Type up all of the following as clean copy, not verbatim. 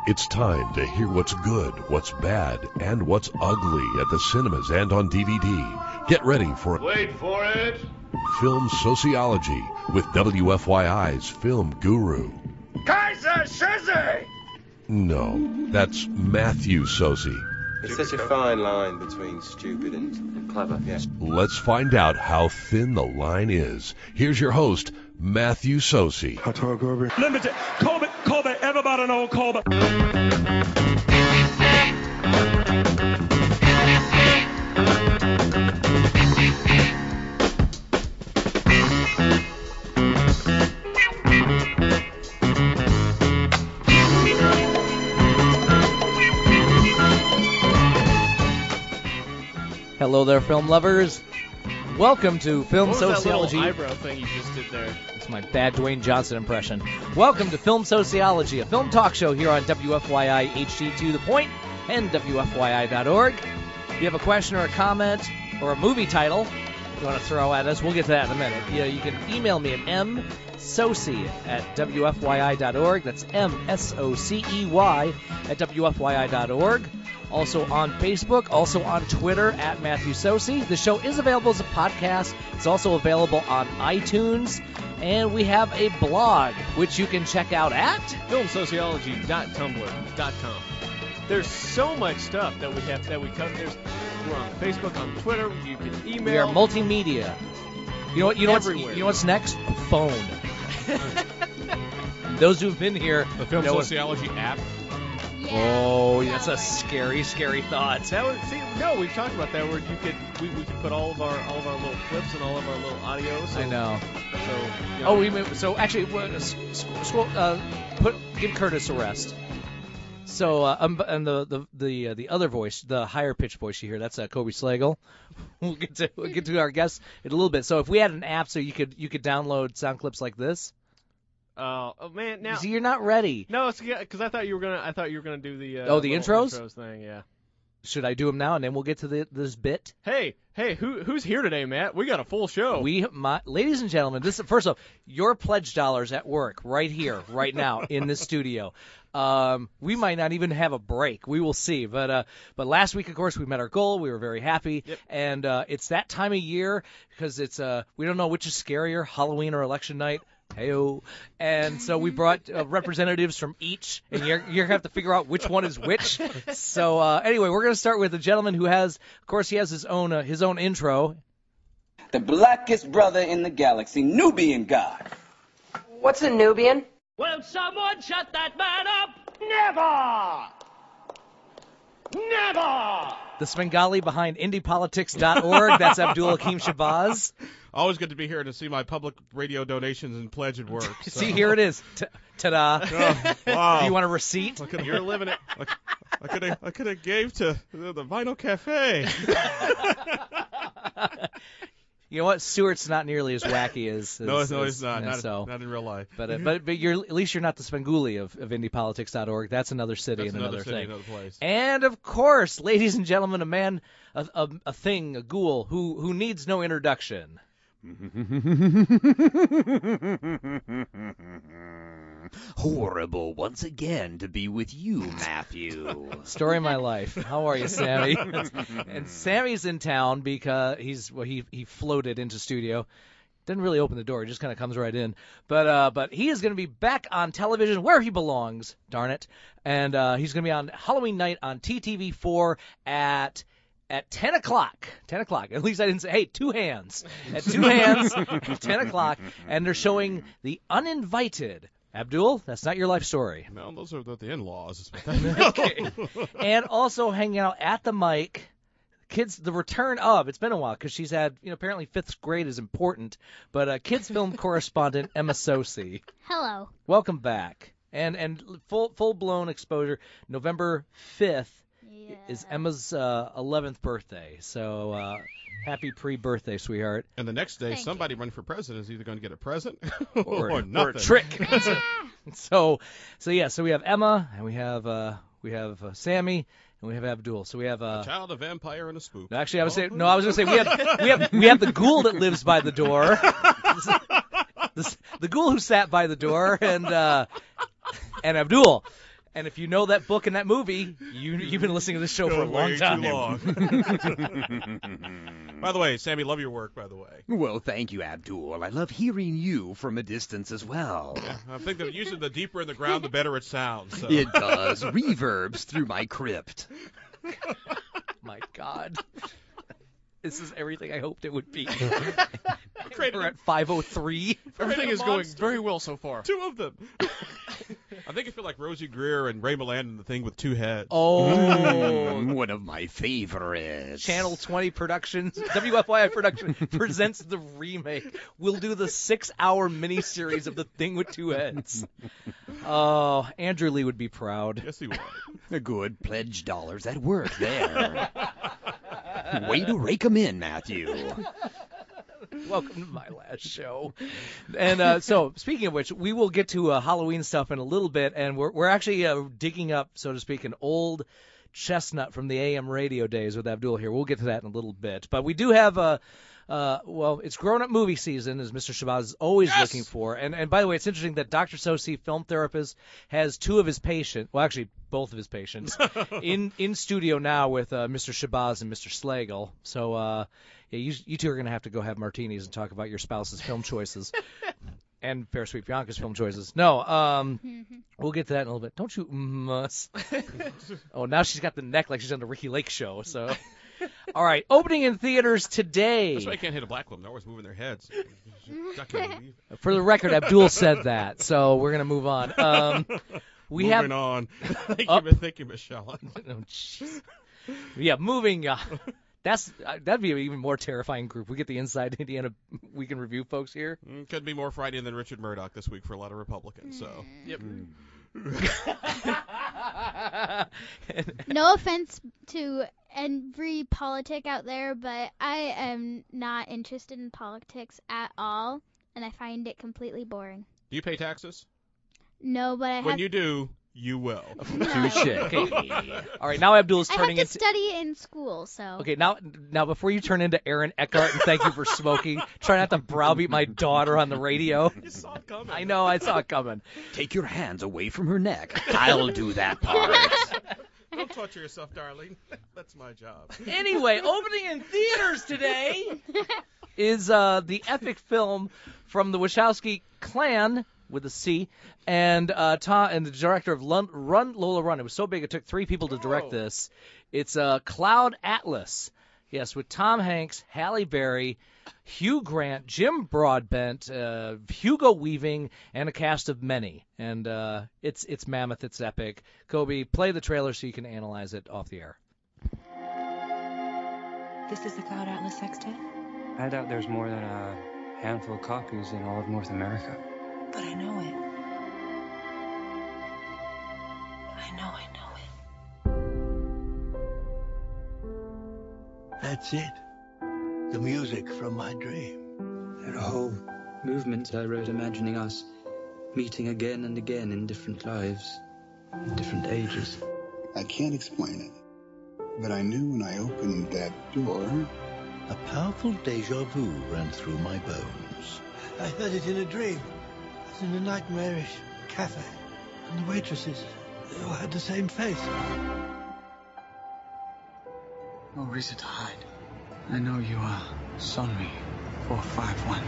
It's time to hear what's good, what's bad, and what's ugly at the cinemas and on DVD. Get ready for Wait for it. Film Sociology with WFYI's film guru. Kaiser Soze! No, that's Matthew Soze. It's such a fine line between stupid and clever. Yes. Let's find out how thin the line is. Here's your host, Matthew Soze. Limited. Colbert, everybody know Colbert. Hello there, film lovers. Welcome to Film What was Sociology. that little eyebrow thing you just did there? It's my bad Dwayne Johnson impression. Welcome to Film Sociology, a film talk show here on WFYI HD2 The Point and WFYI.org. If you have a question or a comment or a movie title you want to throw at us, we'll get to that in a minute. You can email me at msocey@WFYI.org. That's MSOCEY at WFYI.org. Also on Facebook, also on Twitter at Matthew Soce. The show is available as a podcast. It's also available on iTunes. And we have a blog, which you can check out at filmsociology.tumblr.com. There's so much stuff that we cover. We're on Facebook, on Twitter. You can email. We are multimedia. You know what's next? A phone. Those who've been here. The Film Sociology app. Oh, that's a scary, scary thought. We've talked about that. Where we could put all of our little clips and all of our little audio. So, I know. So give Curtis a rest. So and the other voice, the higher pitched voice you hear, that's Kobe Slagle. We'll get to our guests in a little bit. So if we had an app so you could download sound clips like this. Oh man! Now see, you're not ready. No, it's because I thought you were gonna do the the intros thing. Yeah. Should I do them now and then we'll get to this bit? Hey, who's here today, Matt? We got a full show. Ladies and gentlemen, first off, your pledge dollars at work right here, right now in this studio. We might not even have a break. We will see. But last week, of course, we met our goal. We were very happy. Yep. And it's that time of year because it's we don't know which is scarier, Halloween or election night. Heyo. And so we brought representatives from each, and you're going to have to figure out which one is which. So anyway, we're going to start with a gentleman who has his own intro. The blackest brother in the galaxy, Nubian God. What's a Nubian? Will someone shut that man up? Never! The Svengali behind IndiePolitics.org. That's Abdul Hakim Shabazz. Always good to be here to see my public radio donations and pledge at work. So. See, here it is. Ta-da. Oh, wow. Do you want a receipt? You're living it. I could have gave to the Vinyl Cafe. You know what? Stewart's not nearly as wacky as no, he's not. Not in real life. But at least you're not the Svengoolie of IndiePolitics.org. That's another city and another thing. Another place. And of course, ladies and gentlemen, a man, a thing, a ghoul who needs no introduction. Horrible once again to be with you, Matthew. Story of my life. How are you, Sammy? And Sammy's in town because he floated into studio. Didn't really open the door. He just kind of comes right in. But he is going to be back on television where he belongs, darn it. And he's going to be on Halloween night on TTV4 at 10 o'clock. 10 o'clock. At least I didn't say, hey, 2 hands. At 2 hands, at 10 o'clock. And they're showing The Uninvited. Abdul, that's not your life story. No, those are the in-laws. Okay. And also hanging out at the mic, kids, the return of, it's been a while because she's had, apparently 5th grade is important, but kids film correspondent Emma Soce. Hello. Welcome back. And full-blown exposure. November 5th. Yeah. Is Emma's 11th birthday, so happy pre-birthday, sweetheart. And the next day, somebody running for president is either going to get a present or nothing. Or a trick. So we have Emma, and we have Sammy, and we have Abdul. So we have a child, a vampire, and a spook. Actually, I was going to say we have the ghoul that lives by the door, the ghoul who sat by the door, and Abdul. And if you know that book and that movie, you've been listening to this show for a long time. Too long. By the way, Sammy, love your work, by the way. Well, thank you, Abdul. I love hearing you from a distance as well. I think that usually the deeper in the ground, the better it sounds. So. It does. Reverbs through my crypt. My God. This is everything I hoped it would be. We're at 5:03. Everything is going very well so far. 2 of them. I think I feel like Rosie Greer and Ray Milland in The Thing with 2 heads. Oh. One of my favorites. Channel 20 Productions, WFYI Production presents the remake. We'll do the 6-hour miniseries of The Thing with 2 Heads. Oh, Andrew Lee would be proud. Yes, he would. A good pledge dollars at work there. Way to rake 'em in, Matthew. Welcome to my last show. And so, speaking of which, we will get to Halloween stuff in a little bit, and we're actually digging up, so to speak, an old chestnut from the AM radio days with Abdul here. We'll get to that in a little bit. But we do have it's grown-up movie season, as Mr. Shabazz is always looking for. And by the way, it's interesting that Dr. Sosi, film therapist, has 2 of his patients, well, actually both of his patients, in studio now with Mr. Shabazz and Mr. Slagle. So, yeah, you 2 are going to have to go have martinis and talk about your spouse's film choices. And Fair Sweet Bianca's film choices. No, we'll get to that in a little bit. Don't you must. Oh, now she's got the neck like she's on the Ricky Lake show, so... All right, opening in theaters today. That's why I can't hit a black woman. They're always moving their heads. For the record, Abdul said that, so we're going to move on. Moving on. Thank you, Miss Shallon. Oh, jeez. Yeah, moving on. That'd be an even more terrifying group. We get the Inside Indiana Week in Review folks here. Could be more frightening than Richard Murdoch this week for a lot of Republicans. So. Yep. No offense to every politic out there, but I am not interested in politics at all, and I find it completely boring. Do you pay taxes? No, but I have... When you do, you will. No. Touché. Okay. All right, now Abdul is turning I have to study in school, so... Okay, now before you turn into Aaron Eckhart and thank you for smoking, try not to browbeat my daughter on the radio. You saw it coming. I know, I saw it coming. Take your hands away from her neck. I'll do that part. Don't torture yourself, darling. That's my job. Anyway, opening in theaters today is the epic film from the Wachowski clan with a C, and the director of Run Lola Run. It was so big it took 3 people to direct this. It's Cloud Atlas. Yes, with Tom Hanks, Halle Berry, Hugh Grant, Jim Broadbent, Hugo Weaving, and a cast of many. And it's mammoth, it's epic. Kobe, play the trailer so you can analyze it off the air. This is the Cloud Atlas Sextet? I doubt there's more than a handful of copies in all of North America. But I know it. I know it. That's it. The music from my dream. There are whole movements I wrote imagining us meeting again and again in different lives, in different ages. I can't explain it, but I knew when I opened that door... A powerful deja vu ran through my bones. I heard it in a dream. I was in a nightmarish cafe, and the waitresses, they all had the same face. No reason to hide. I know you are Sonri 451.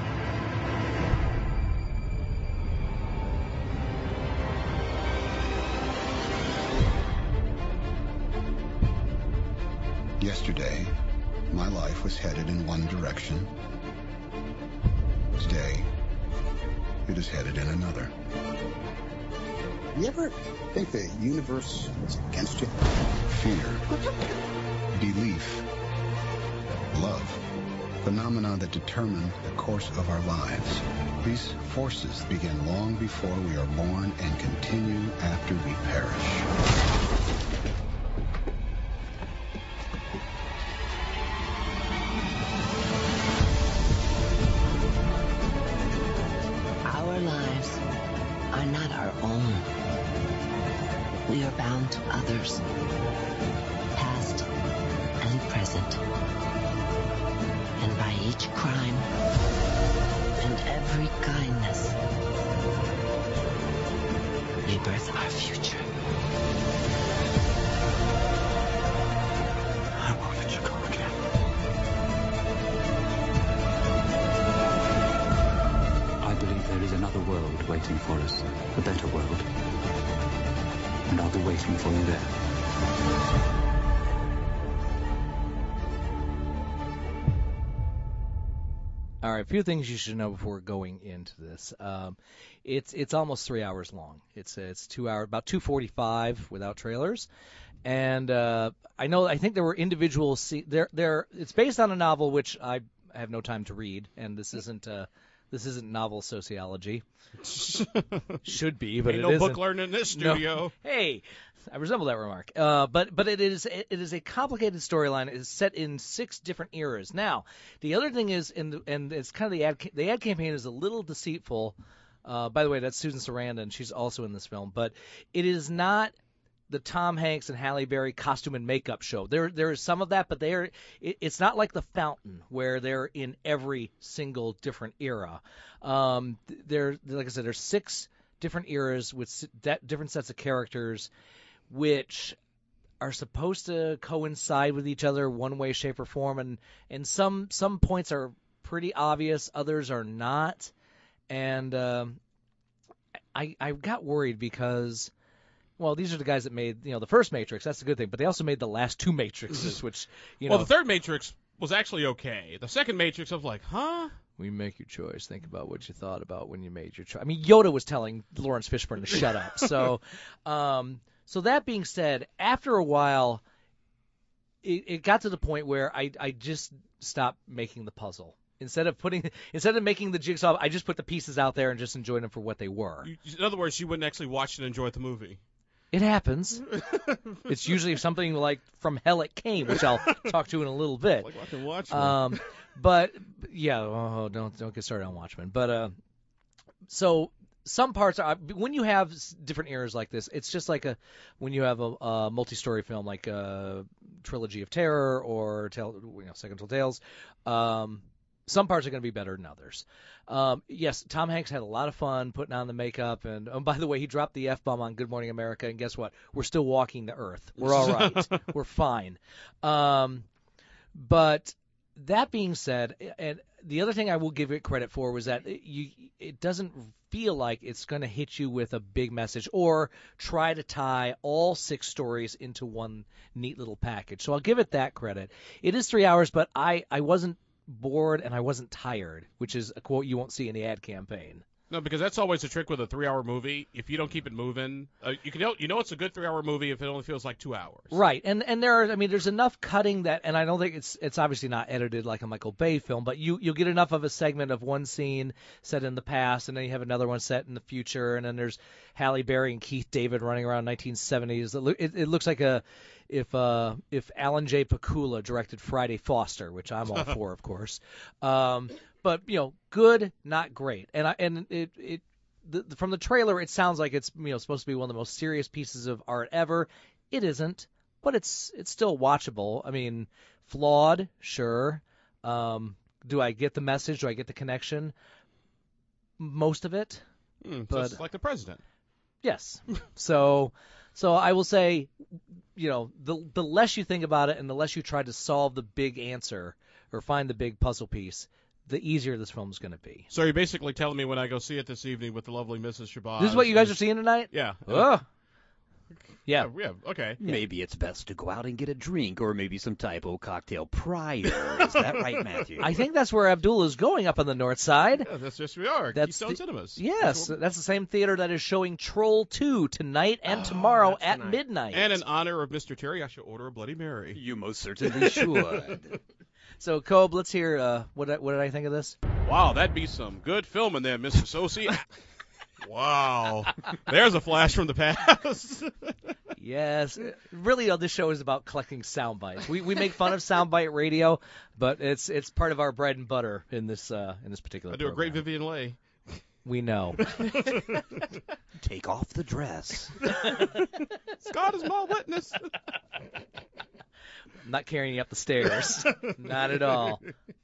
Yesterday, my life was headed in one direction. Today, it is headed in another. You ever think the universe is against you? Fear, belief, love, phenomena that determine the course of our lives. These forces begin long before we are born and continue after we perish. Our lives are not our own. We are bound to others, past and present. And by each crime and every kindness, we birth our future. I won't let you go again. I believe there is another world waiting for us, a better world. And I'll be waiting for you there. All right, a few things you should know before going into this. It's almost 3 hours long. It's 2 hours, about 2:45 without trailers, and I think there were individual it's based on a novel which I have no time to read, and this isn't novel sociology. Should be, but Ain't it no isn't. book learning in this studio. No. Hey, I resemble that remark. But it is a complicated storyline. It is set in 6 different eras. Now, the other thing is, and it's kind of the ad campaign is a little deceitful. By the way, that's Susan Sarandon. She's also in this film, but it is not the Tom Hanks and Halle Berry costume and makeup show. There is some of that, but it's not like The Fountain where they're in every single different era. Like I said, there's 6 different eras with different sets of characters, which are supposed to coincide with each other one way, shape, or form, and some points are pretty obvious, others are not, and I got worried because, well, these are the guys that made the first Matrix. That's a good thing, but they also made the last 2 Matrixes, which Well, the third Matrix was actually okay. The second Matrix, I was like, huh? We make your choice. Think about what you thought about when you made your choice. I mean, Yoda was telling Lawrence Fishburne to shut up. So, so that being said, after a while, it got to the point where I just stopped making the puzzle. Instead of making the jigsaw, I just put the pieces out there and just enjoyed them for what they were. In other words, you wouldn't actually watch and enjoy the movie. It happens. It's usually something like From Hell It Came, which I'll talk to in a little bit. Like watching Watchmen. But yeah, don't get started on Watchmen. But so some parts are, when you have different eras like this, it's just like when you have a multi-story film like Trilogy of Terror or Second Tall Tales. Some parts are going to be better than others. Yes, Tom Hanks had a lot of fun putting on the makeup, and by the way, he dropped the F-bomb on Good Morning America, and guess what? We're still walking the earth. We're all right. We're fine. But that being said, and the other thing I will give it credit for was that it doesn't feel like it's going to hit you with a big message or try to tie all 6 stories into one neat little package. So I'll give it that credit. It is 3 hours, but I wasn't bored and I wasn't tired, which is a quote you won't see in the ad campaign. No, because that's always the trick with a 3-hour movie. If you don't keep it moving, you know it's a good 3-hour movie if it only feels like 2 hours. Right, and there's enough cutting that, and I don't think it's obviously not edited like a Michael Bay film, but you'll get enough of a segment of one scene set in the past, and then you have another one set in the future, and then there's Halle Berry and Keith David running around 1970s. It looks like if Alan J. Pakula directed Friday Foster, which I'm all for, of course. But good, not great. And from the trailer, it sounds like it's supposed to be one of the most serious pieces of art ever. It isn't, but it's still watchable. I mean, flawed, sure. Do I get the message? Do I get the connection? Most of it. But just like the president. Yes. So I will say, the less you think about it and the less you try to solve the big answer or find the big puzzle piece, the easier this film is going to be. So you're basically telling me when I go see it this evening with the lovely Mrs. Shabazz. This is what you guys are seeing tonight? Yeah. Yeah. Okay. Maybe it's best to go out and get a drink or maybe some typo cocktail prior. Is that right, Matthew? I think that's where Abdullah is going up on the north side. Yeah, that's just we are. Keystone Cinemas. Yes, that's the same theater that is showing Troll 2 tonight and tomorrow at midnight. And in honor of Mr. Terry, I shall order a Bloody Mary. You most certainly should. So, Cobe, let's hear what did I think of this? Wow, that'd be some good filming there, Mr. Sosi. Wow. There's a flash from the past. Yes. Really, this show is about collecting sound bites. We make fun of soundbite radio, but it's part of our bread and butter in this particular I do program. a great Vivian Leigh. We know. Take off the dress. Scott is my witness. I'm not carrying you up the stairs. Not at all.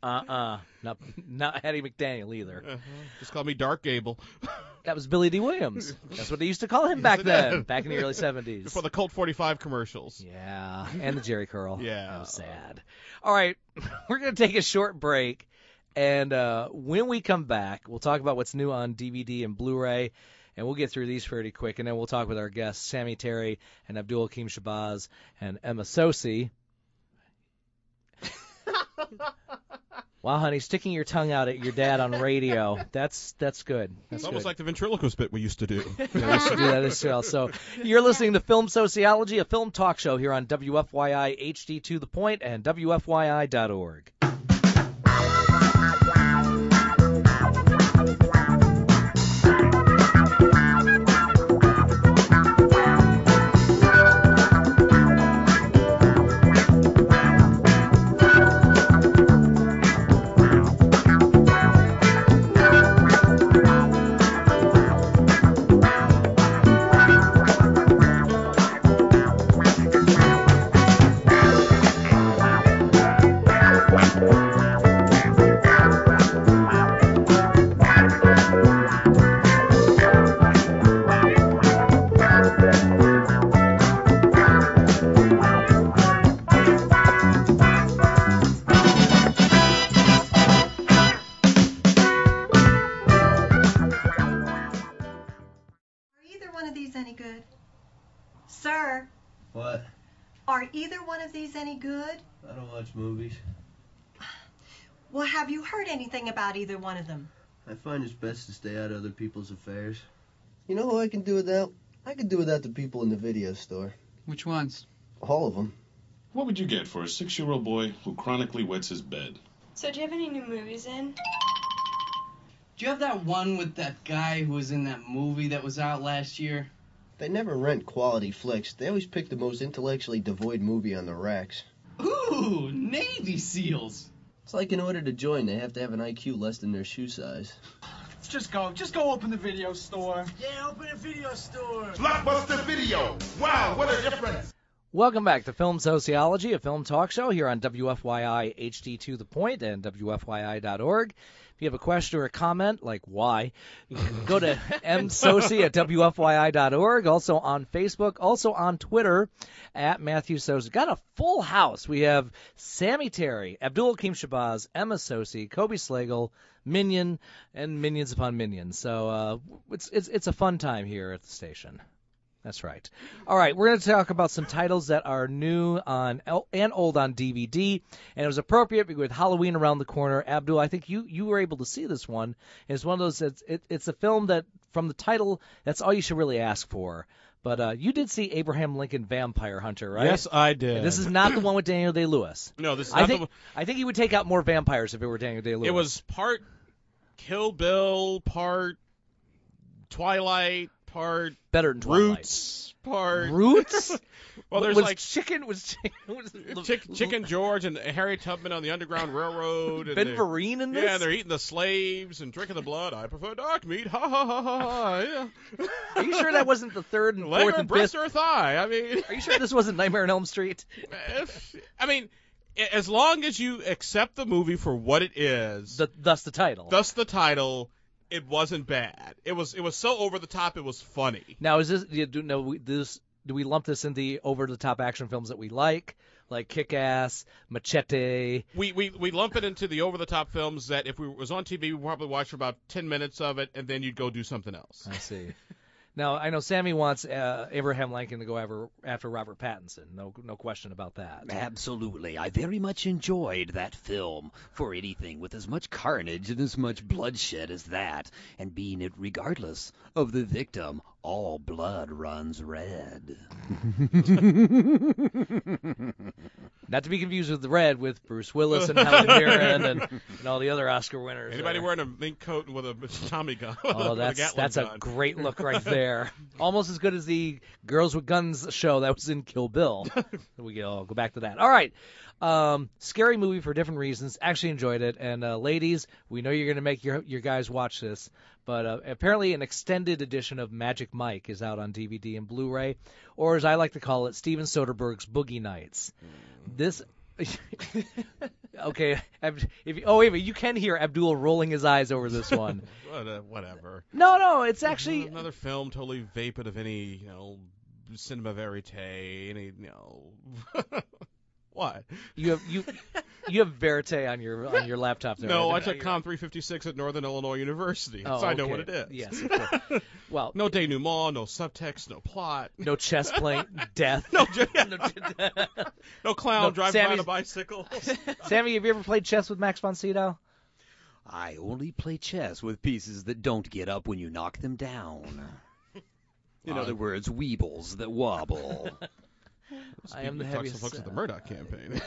Not Hattie McDaniel either. Just call me Dark Gable. That was Billy D. Williams. That's what they used to call him back then, back in the early 70s. Before the Colt 45 commercials. Yeah, and the Jerry curl. Yeah. That was sad. All right, we're going to take a short break, and when we come back, we'll talk about what's new on DVD and Blu-ray, and we'll get through these pretty quick, and then we'll talk with our guests, Sammy Terry and Abdul Hakim Shabazz and Emma Sosi. Wow, honey, sticking your tongue out at your dad on radio, that's good. That's almost good. like the ventriloquist bit we used to do. Yeah, we used to do that as well. So you're listening to Film Sociology, a film talk show here on WFYI HD to the Point and WFYI.org. Any good? I don't watch movies. Well, have you heard anything about either one of them? I find it's best to stay out of other people's affairs. You know who I can do without? I can do without the people in the video store. Which ones? All of them. What would you get for a 6-year-old boy who chronically wets his bed? So do you have any new movies in? Do you have that one with that guy who was in that movie that was out last year? They never rent quality flicks. They always pick the most intellectually devoid movie on the racks. Ooh, Navy SEALs. It's like in order to join, they have to have an IQ less than their shoe size. Just go open the video store. Yeah, open a video store. Blockbuster Video. Wow, what a difference. Welcome back to Film Sociology, a film talk show here on WFYI HD to the Point and WFYI.org. If you have a question or a comment, like why, you can go to msosi at WFYI.org, also on Facebook, also on Twitter at Matthew Sosi. Got a full house. We have Sammy Terry, Abdul Hakim Shabazz, Emma Sosi, Kobe Slagle, Minion, and Minions Upon Minions. So it's a fun time here at the station. That's right. All right, we're going to talk about some titles that are new on and old on DVD, and it was appropriate with Halloween around the corner. Abdul, I think you were able to see this one. It's one of those. It's a film that from the title, that's all you should really ask for. But you did see Abraham Lincoln Vampire Hunter, right? Yes, I did. And this is not the one with Daniel Day-Lewis. No, this is not the one. I think he would take out more vampires if it were Daniel Day-Lewis. It was part Kill Bill, part Twilight, part better than Twilight. Roots, part Roots. Well, there's was like Chicken George and Harry Tubman on the Underground Railroad. And Ben Vereen in this? Yeah, they're eating the slaves and drinking the blood. I prefer dark meat. Ha ha ha ha ha. Yeah. Are you sure that wasn't the third and leg fourth or and breast fifth? or thigh? I mean, are you sure this wasn't Nightmare on Elm Street? I mean, as long as you accept the movie for what it is, thus the title. It wasn't bad. It was so over the top. It was funny. Now, is this do we lump this in the over the top action films that we like Kick-Ass, Machete? We lump it into the over the top films that if it was on TV, we'd probably watch for about 10 minutes of it, and then you'd go do something else. I see. Now, I know Sammy wants Abraham Lincoln to go after Robert Pattinson. No question about that. Absolutely. I very much enjoyed that film for anything with as much carnage and as much bloodshed as that. And being it regardless of the victim, all blood runs red. Not to be confused with the Red with Bruce Willis and Helen Mirren and all the other Oscar winners. Anybody wearing a mink coat with a Tommy gun? Oh, that's a great look right there. Almost as good as the Girls with Guns show that was in Kill Bill. I'll go back to that. All right. Scary movie for different reasons. Actually enjoyed it. And ladies, we know you're going to make your guys watch this. But apparently an extended edition of Magic Mike is out on DVD and Blu-ray, or as I like to call it, Steven Soderbergh's Boogie Nights. This... Okay, you can hear Abdul rolling his eyes over this one. Whatever. No, it's actually... Another film totally vapid of any, cinema verite, any, What? You have Verite on your laptop there. No, I took Com 356 at Northern Illinois University, so I know what it is. Yes, of course. Well, no denouement, no subtext, no plot, no chest plate, death, no clown driving by on a bicycle. Sammy, have you ever played chess with Max von Sydow? I only play chess with pieces that don't get up when you knock them down. In other words, weebles that wobble. I am the heaviest. Folks at the Murdoch campaign.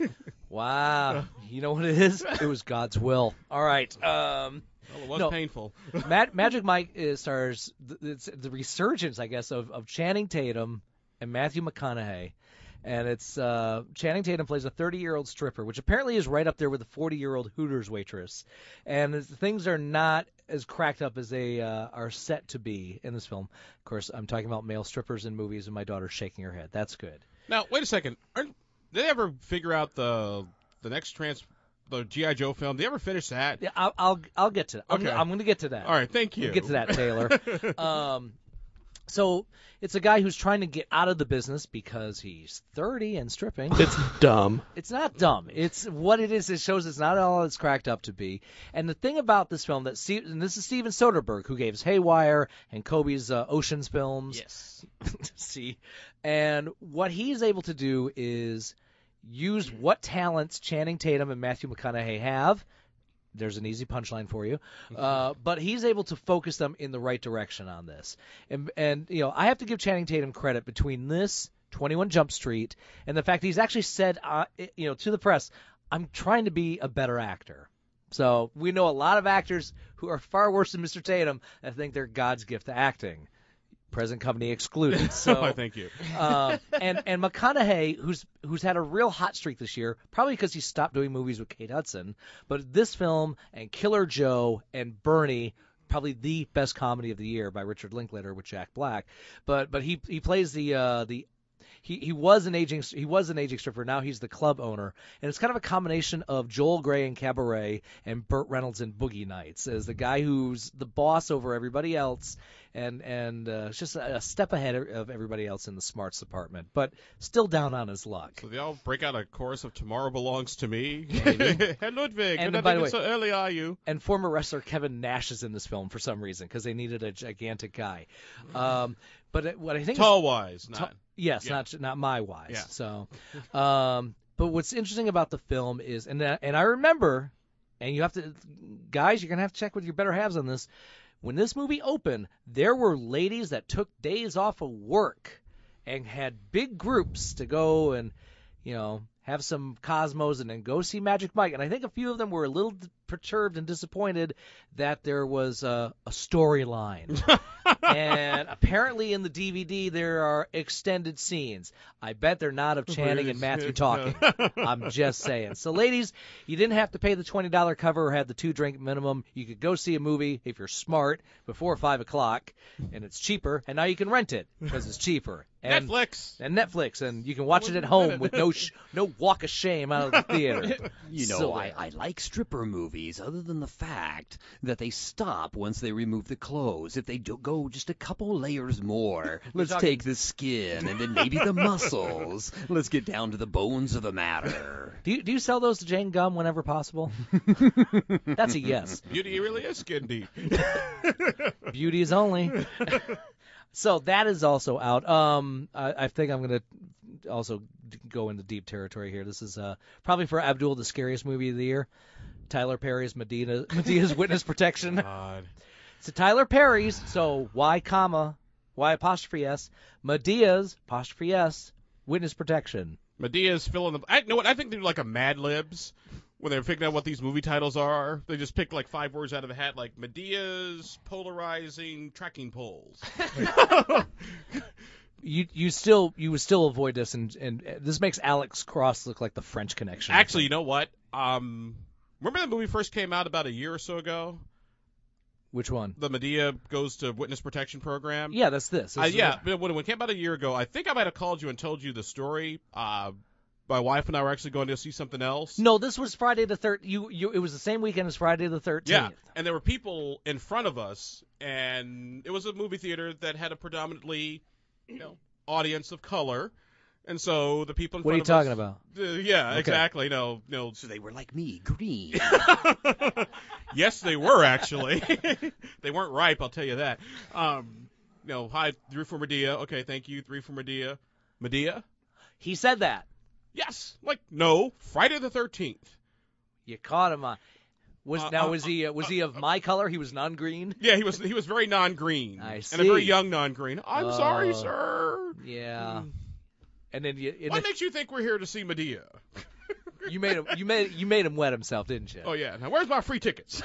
Wow, you know what it is? It was God's will. All right. Well, it was painful. Magic Mike stars it's the resurgence, I guess, of Channing Tatum and Matthew McConaughey, and it's Channing Tatum plays a 30-year-old stripper, which apparently is right up there with a 40-year-old Hooters waitress, and things are not as cracked up as they are set to be in this film. Of course, I'm talking about male strippers in movies, and my daughter's shaking her head. That's good. Now, wait a second. Did they ever figure out the next the G.I. Joe film? Did they ever finish that? Yeah, I'll get to that. Okay. I'm going to get to that. All right, thank you. We'll get to that, Taylor. So it's a guy who's trying to get out of the business because he's 30 and stripping. It's dumb. It's not dumb. It's what it is. It shows it's not all it's cracked up to be. And the thing about this film and this is Steven Soderbergh, who gave us Haywire and Kobe's Ocean's films. Yes. See, and what he's able to do is use what talents Channing Tatum and Matthew McConaughey have. There's an easy punchline for you. But he's able to focus them in the right direction on this. And I have to give Channing Tatum credit between this, 21 Jump Street, and the fact that he's actually said, to the press, I'm trying to be a better actor. So we know a lot of actors who are far worse than Mr. Tatum that think they're God's gift to acting. Present company excluded. So thank you. And McConaughey, who's had a real hot streak this year, probably because he stopped doing movies with Kate Hudson. But this film and Killer Joe and Bernie, probably the best comedy of the year by Richard Linklater with Jack Black. But he plays He was an aging stripper. Now he's the club owner, and it's kind of a combination of Joel Grey in Cabaret and Burt Reynolds in Boogie Nights as the guy who's the boss over everybody else, and it's just a step ahead of everybody else in the smarts department, but still down on his luck. So they all break out a chorus of "Tomorrow Belongs to Me." Hey, Ludwig, and you're by not the even so early, are you? And former wrestler Kevin Nash is in this film for some reason because they needed a gigantic guy. But what I think tall-wise, not. Yes, yeah. not my wise. Yeah. So, but what's interesting about the film is, and I remember, and you have to, guys, you're gonna have to check with your better halves on this. When this movie opened, there were ladies that took days off of work and had big groups to go and, have some Cosmos and then go see Magic Mike. And I think a few of them were a little perturbed and disappointed that there was a storyline. And apparently in the DVD there are extended scenes. I bet they're not of Channing and Matthew talking. I'm just saying. So ladies, you didn't have to pay the $20 cover or have the 2-drink minimum. You could go see a movie if you're smart before 5 o'clock, and it's cheaper. And now you can rent it because it's cheaper. And Netflix, and you can watch it at home with no walk of shame out of the theater. I like stripper movies, other than the fact that they stop once they remove the clothes. If they go just a couple layers more, let's take the skin and then maybe the muscles. Let's get down to the bones of the matter. Do you sell those to Jane Gum whenever possible? That's a yes. Beauty really is skin deep. Beauty is only. So that is also out. I think I'm going to also go into deep territory here. This is probably for Abdul the scariest movie of the year. Tyler Perry's Medea's Witness Protection. God. So Tyler Perry's, so Y apostrophe S, Medea's apostrophe S, Witness Protection. Medea's filling the. I know what I think they're like a Mad Libs. When they're figuring out what these movie titles are, they just pick like 5 words out of a hat, like Medea's polarizing tracking poles. You would still avoid this, and this makes Alex Cross look like the French Connection. Actually, you know what? Remember that movie first came out about a year or so ago? Which one? The Medea Goes to Witness Protection Program. Yeah, that's this. Yeah, but when it came out a year ago, I think I might have called you and told you the story. My wife and I were actually going to see something else. No, this was Friday the 13th. It was the same weekend as Friday the 13th. Yeah, and there were people in front of us, and it was a movie theater that had a predominantly, audience of color. And so the people in what front are of you us... talking about? Yeah, Okay. exactly. No. So they were like me, green. Yes, they were, actually. They weren't ripe, I'll tell you that. Hi, 3 for Medea. Okay, thank you, 3 for Medea. Medea? He said that. Yes. No, Friday the 13th. You caught him on. Was he of my color? He was non-green? Yeah, he was very non-green. I see. And a very young non-green. I'm sorry, sir. Yeah. And then what makes you think we're here to see Medea? You made him wet himself, didn't you? Oh yeah. Now where's my free tickets?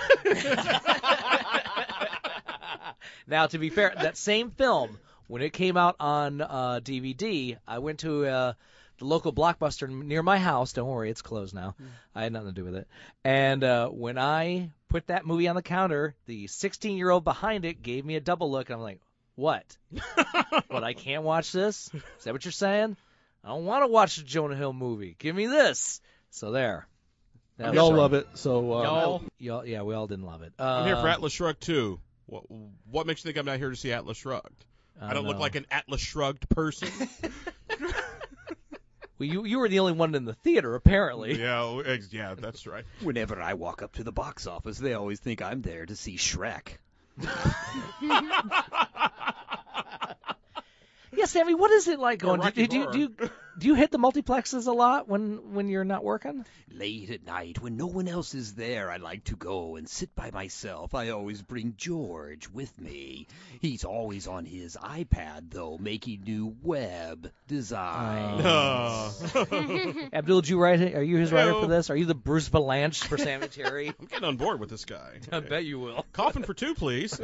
Now, to be fair, that same film, when it came out on DVD, I went to the local Blockbuster near my house. Don't worry, it's closed now. I had nothing to do with it. And when I put that movie on the counter, the 16-year-old behind it gave me a double look, and I'm like, what? What, I can't watch this? Is that what you're saying? I don't want to watch the Jonah Hill movie. Give me this. So there. Y'all love it. So y'all, yeah, we all didn't love it. I'm here for Atlas Shrugged too. What makes you think I'm not here to see Atlas Shrugged? I don't look like an Atlas Shrugged person. Well, you were the only one in the theater, apparently. Yeah, that's right. Whenever I walk up to the box office, they always think I'm there to see Shrek. Yeah, Sammy, what is it like going? Rocky Do you hit the multiplexes a lot when you're not working? Late at night, when no one else is there, I like to go and sit by myself. I always bring George with me. He's always on his iPad, though, making new web designs. Abdul, did you write it? Are you his writer for this? Are you the Bruce Valanche for Sammy Terry? I'm getting on board with this guy. I bet you will. Coffin for 2, please.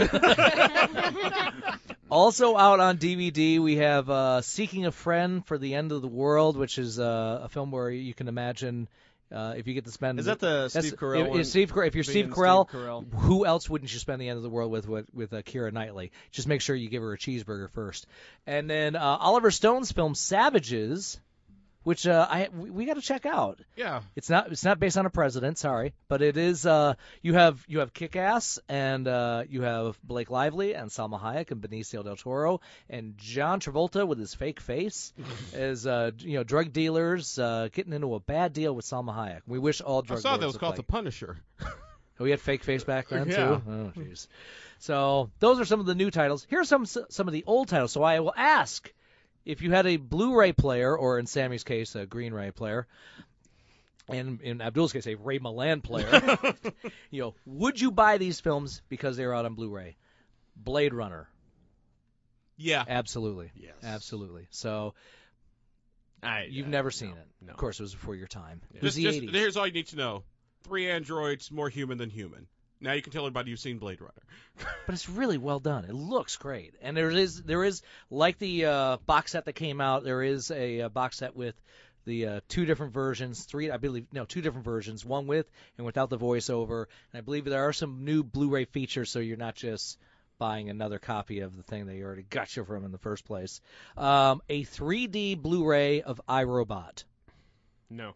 Also out on DVD, we have Seeking a Friend for the End of the World, which is a film where you can imagine if you get to spend. Is that the Steve Carell one? If you're Steve Carell, who else wouldn't you spend the end of the world with Keira Knightley? Just make sure you give her a cheeseburger first. And then Oliver Stone's film Savages, which we got to check out. Yeah. It's not based on a president, sorry, but it is. You have Kick-Ass, and you have Blake Lively and Salma Hayek and Benicio del Toro and John Travolta with his fake face as drug dealers getting into a bad deal with Salma Hayek. We wish all drug. I saw that dealers was called like. The Punisher. Oh, he had fake face back then Yeah. too. Oh, jeez. So those are some of the new titles. Here are some of the old titles. So I will ask. If you had a Blu-ray player, or in Sammy's case, a Green-Ray player, and in Abdul's case, a Ray Milan player, would you buy these films because they're out on Blu-ray? Blade Runner. Yeah. Absolutely. Yes. Absolutely. So you've never seen it. No. Of course, it was before your time. Yeah. It was the 80s. Here's all you need to know. 3 androids, more human than human. Now you can tell everybody you've seen Blade Runner. But it's really well done. It looks great. And there is like the box set that came out, there is a box set with the two different versions, two different versions, one with and without the voiceover. And I believe there are some new Blu-ray features, so you're not just buying another copy of the thing they already got you from in the first place. A 3D Blu-ray of iRobot. No.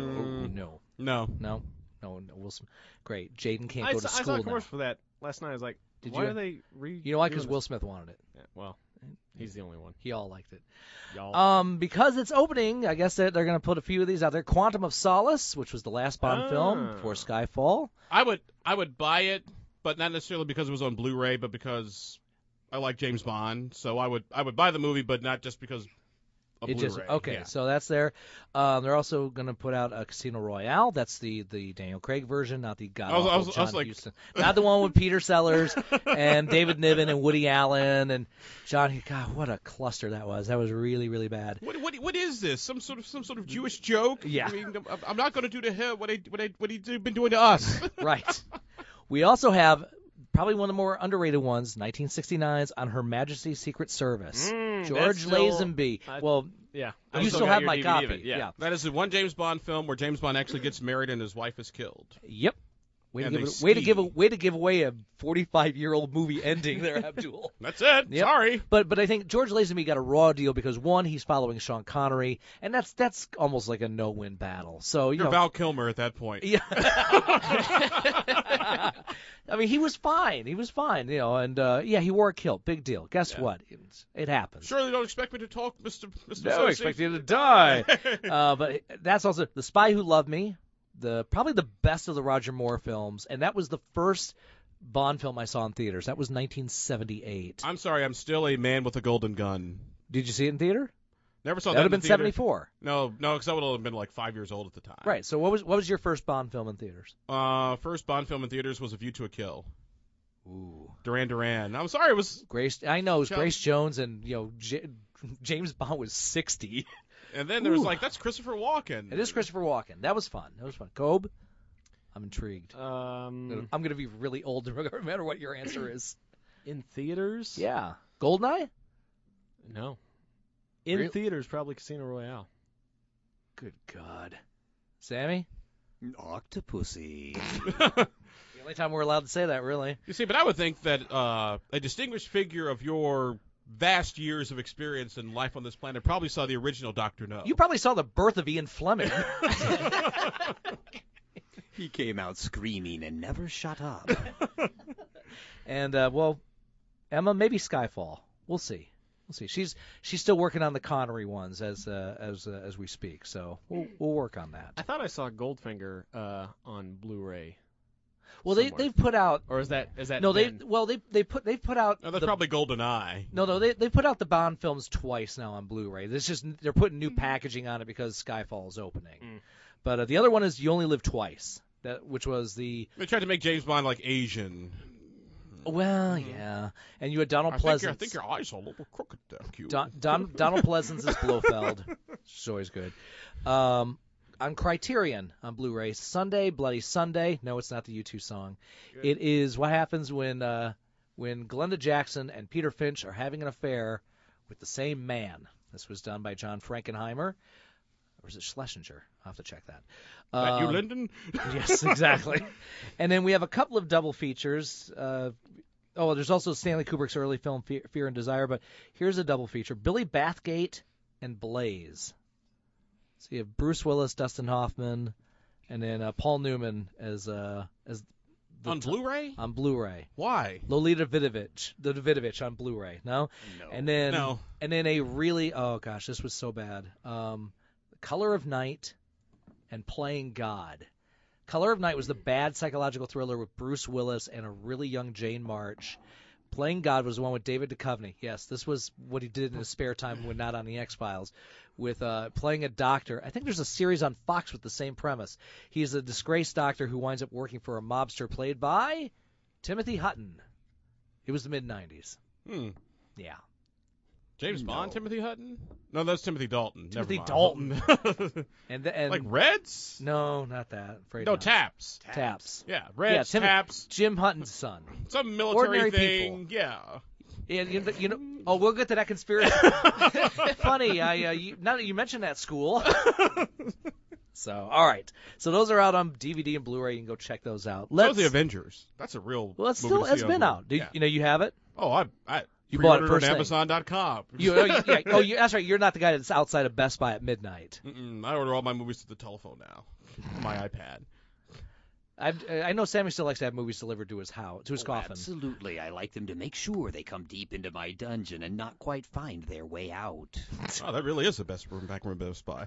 No. Wilson. Great. Jaden can't go to I school saw a now. commercial for that last night. I was like, Why are they You know why? Because Will Smith wanted it. Yeah, well, he's the only one. He all liked it. Y'all. Because it's opening, I guess they're going to put a few of these out there. Quantum of Solace, which was the last Bond film before Skyfall. I would buy it, but not necessarily because it was on Blu-ray, but because I like James Bond. So I would buy the movie, but not just because of Blu-ray. Okay, so that's there. They're also going to put out a Casino Royale. That's the Daniel Craig version, not the god-awful John Huston. Not the one with Peter Sellers and David Niven and Woody Allen and John. God, what a cluster that was. That was really, really bad. What is this? Some sort of Jewish joke? Yeah. I mean, I'm not going to do to him what he's been doing to us. Right. We also have probably one of the more underrated ones, 1969's On Her Majesty's Secret Service. George Lazenby. You still have my copy. Yeah. That is the one James Bond film where James Bond actually gets married and his wife is killed. Yep. Way And to give away a 45-year-old movie ending there, Abdul. That's it. Yep. Sorry. But I think George Lazenby got a raw deal because, one, he's following Sean Connery, and that's almost like a no-win battle. So You're Val Kilmer at that point. Yeah. I mean, he was fine. And he wore a kilt. Big deal. Guess what? It happens. Surely don't expect me to talk, Mr. No, I expect you to die. But that's also The Spy Who Loved Me, probably the best of the Roger Moore films, and that was the first Bond film I saw in theaters. That was 1978. I'm sorry, I'm still a man with a golden gun. Did you see it in theater? Never saw that. That would have been theater. 74. No, because I would have been like 5 years old at the time. Right. So what was your first Bond film in theaters? First Bond film in theaters was A View to a Kill. Ooh. Duran Duran. I'm sorry, it was Grace. I know it was Grace Jones, and James Bond was 60. And then there was that's Christopher Walken. It is Christopher Walken. That was fun. Cobe? I'm intrigued. I'm going to be really old no matter what your answer is. In theaters? Yeah. Goldeneye? No. In theaters, probably Casino Royale. Good God. Sammy? Octopussy. The only time we're allowed to say that, really. You see, but I would think that a distinguished figure of your vast years of experience in life on this planet probably saw the original Dr. No. You probably saw the birth of Ian Fleming. He came out screaming and never shut up. And, Emma, maybe Skyfall. We'll see. She's still working on the Connery ones as we speak, so we'll work on that. I thought I saw Goldfinger on Blu-ray. Well, they've put out, or is that no? Ben? They've put out. No, that's probably GoldenEye. No, they put out the Bond films twice now on Blu-ray. They're putting new packaging on it because Skyfall is opening. But the other one is You Only Live Twice, which was the. They tried to make James Bond like Asian. Well, yeah, and you had Donald Pleasance. I think your eyes are a little crooked there, Q. Donald Pleasance is Blofeld. It's always good. On Criterion on Blu-ray, Sunday, Bloody Sunday. No, it's not the U2 song. Good. It is what happens when Glenda Jackson and Peter Finch are having an affair with the same man. This was done by John Frankenheimer. Or is it Schlesinger? I'll have to check that. You, Lyndon? Yes, exactly. And then we have a couple of double features. There's also Stanley Kubrick's early film, Fear and Desire, but here's a double feature. Billy Bathgate and Blaze. So you have Bruce Willis, Dustin Hoffman, and then Paul Newman as on Blu-ray? On Blu-ray. Why? Lolita Davidovich on Blu-ray. No? And then a really, this was so bad. Color of Night and Playing God. Color of Night was the bad psychological thriller with Bruce Willis and a really young Jane March. Playing God was the one with David Duchovny. Yes, this was what he did in his spare time when not on the X-Files, with playing a doctor. I think there's a series on Fox with the same premise. He's a disgraced doctor who winds up working for a mobster played by Timothy Hutton. It was the mid-'90s. Yeah. James Bond, Timothy Hutton? No, that's Timothy Dalton. Timothy Dalton. and like Reds? No, not that. Afraid no, not. Taps. Yeah, Reds, Taps. Jim Hutton's son. Some military Ordinary thing. People. Yeah. Yeah, you know. Oh, we'll get to that conspiracy. Funny, now that you mentioned that school. So, all right. So those are out on DVD and Blu-ray. You can go check those out. Those are the Avengers. That's a real. Well, it's been out. You have it? Oh, I you bought it first on Amazon.com. That's right. You're not the guy that's outside of Best Buy at midnight. I order all my movies to the telephone now. My iPad. I know Sammy still likes to have movies delivered to his house, to his coffin. Absolutely. I like them to make sure they come deep into my dungeon and not quite find their way out. Oh, that really is the best back room Best Buy.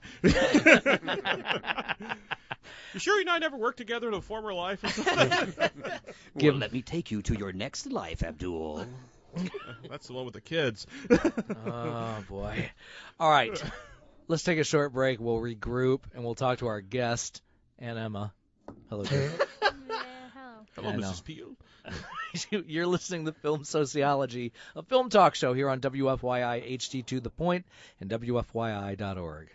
You sure you and I never worked together in a former life? Well, let me take you to your next life, Abdul. That's the one with the kids. Oh, boy. All right. Let's take a short break. We'll regroup, and we'll talk to our guest, Aunt Emma. Hello, Dave. Hello, Mrs. Peel. You're listening to Film Sociology, a film talk show here on WFYI HD2 The Point and WFYI.org.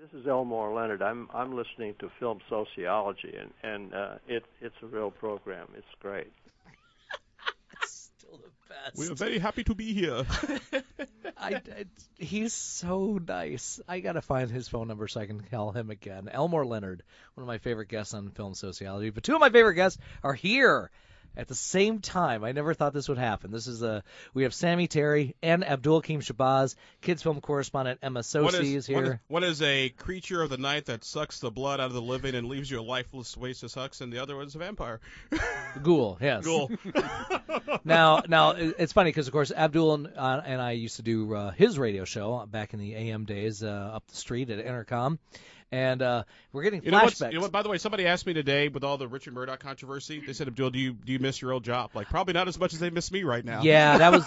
This is Elmore Leonard. I'm listening to Film Sociology, and it's a real program. It's great. It's still the best. We are very happy to be here. He's so nice. I gotta find his phone number so I can call him again. Elmore Leonard, one of my favorite guests on Film Sociology. But two of my favorite guests are here at the same time. I never thought this would happen. This is we have Sammy Terry and Abdul Hakim Shabazz, kids film correspondent Emma Sosi is here. One is a creature of the night that sucks the blood out of the living and leaves you a lifeless waste of hucks, and the other one's a vampire. Ghoul, yes. Ghoul. Now, it's funny because, of course, Abdul and I used to do his radio show back in the AM days up the street at Intercom. And we're getting flashbacks. You know what? By the way, somebody asked me today with all the Richard Murdoch controversy. They said, "Abdul, do you miss your old job?" Like, probably not as much as they miss me right now. Yeah, that was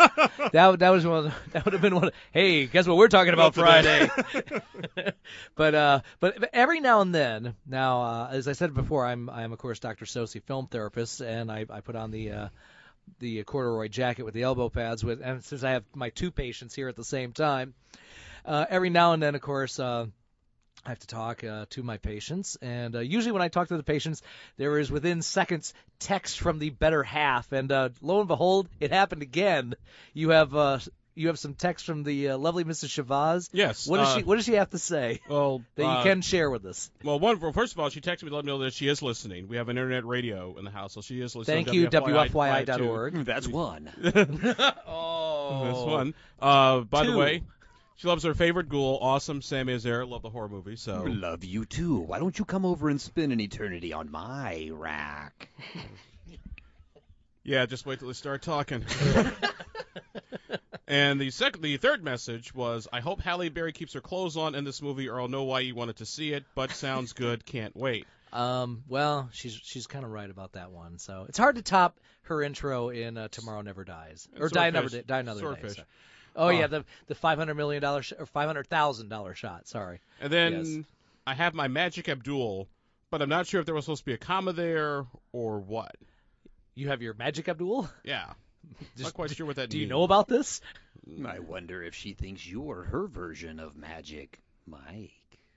that would have been one. Hey, guess what we're talking about Friday? But every now and then, as I said before, I'm of course Dr. Sosi, film therapist, and I put on the corduroy jacket with the elbow pads and since I have my two patients here at the same time, every now and then, of course. I have to talk to my patients, and usually when I talk to the patients, there is within seconds text from the better half, and lo and behold, it happened again. You have some text from the lovely Mrs. Shabazz. Yes. What does she have to say? Well, that you can share with us. Well, first of all, she texted me to let me know that she is listening. We have an internet radio in the house, so she is listening. Thank you, WFYI.org. That's one. Oh, that's one. By the way. She loves her favorite Ghoul. Awesome. Sammy is there. Love the horror movie. So love you too. Why don't you come over and spend an eternity on my rack? Yeah, just wait till they start talking. And the third message was, I hope Halle Berry keeps her clothes on in this movie, or I'll know why you wanted to see it. But sounds good. Can't wait. Well, she's kind of right about that one. So it's hard to top her intro in Tomorrow Never Dies or Die Another Day. So. Oh yeah, the $500 million or $500,000 shot. Sorry. And then I have my Magic Abdul, but I'm not sure if there was supposed to be a comma there or what. You have your Magic Abdul? Yeah. Not quite sure what that means. Do you know about this? I wonder if she thinks you're her version of Magic Mike.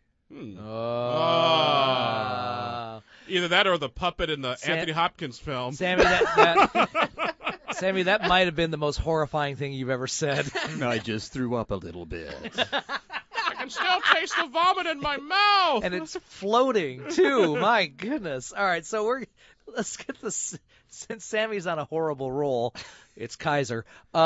Either that or the puppet in the Anthony Hopkins film. Sammy, Sammy, that might have been the most horrifying thing you've ever said. I just threw up a little bit. I can still taste the vomit in my mouth. And it's floating, too. My goodness. All right, so let's get this. Since Sammy's on a horrible roll, it's Kaiser. You